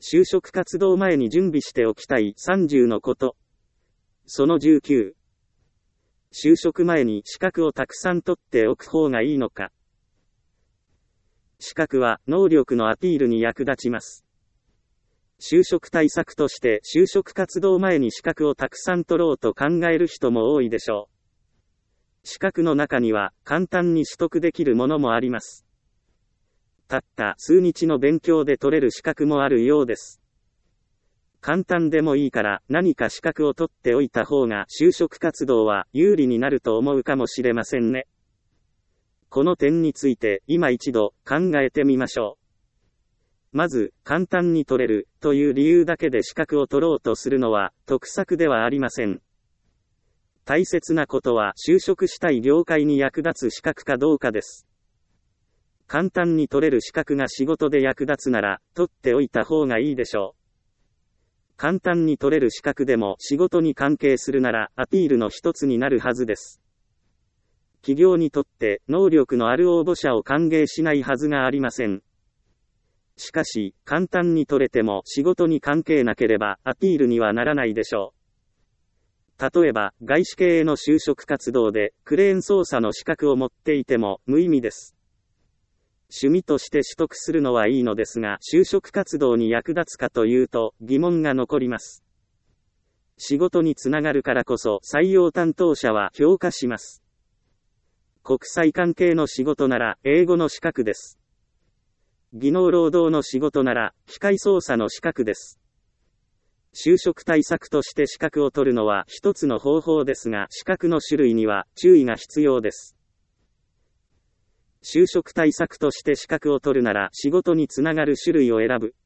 就職活動前に準備しておきたい30のこと。その19。就職前に資格をたくさん取っておく方がいいのか。資格は能力のアピールに役立ちます。就職対策として就職活動前に資格をたくさん取ろうと考える人も多いでしょう。資格の中には簡単に取得できるものもあります。たった数日の勉強で取れる資格もあるようです。簡単でもいいから何か資格を取っておいた方が就職活動は有利になると思うかもしれませんね。この点について今一度考えてみましょう。まず、簡単に取れるという理由だけで資格を取ろうとするのは得策ではありません。大切なことは就職したい業界に役立つ資格かどうかです。簡単に取れる資格が仕事で役立つなら取っておいた方がいいでしょう。簡単に取れる資格でも仕事に関係するならアピールの一つになるはずです。企業にとって能力のある応募者を歓迎しないはずがありません。しかし、簡単に取れても仕事に関係なければアピールにはならないでしょう。例えば、外資系への就職活動でクレーン操作の資格を持っていても無意味です。趣味として取得するのはいいのですが、就職活動に役立つかというと疑問が残ります。仕事につながるからこそ採用担当者は評価します。国際関係の仕事なら英語の資格です。技能労働の仕事なら機械操作の資格です。就職対策として資格を取るのは一つの方法ですが、資格の種類には注意が必要です。就職対策として資格を取るなら仕事につながる種類を選ぶ。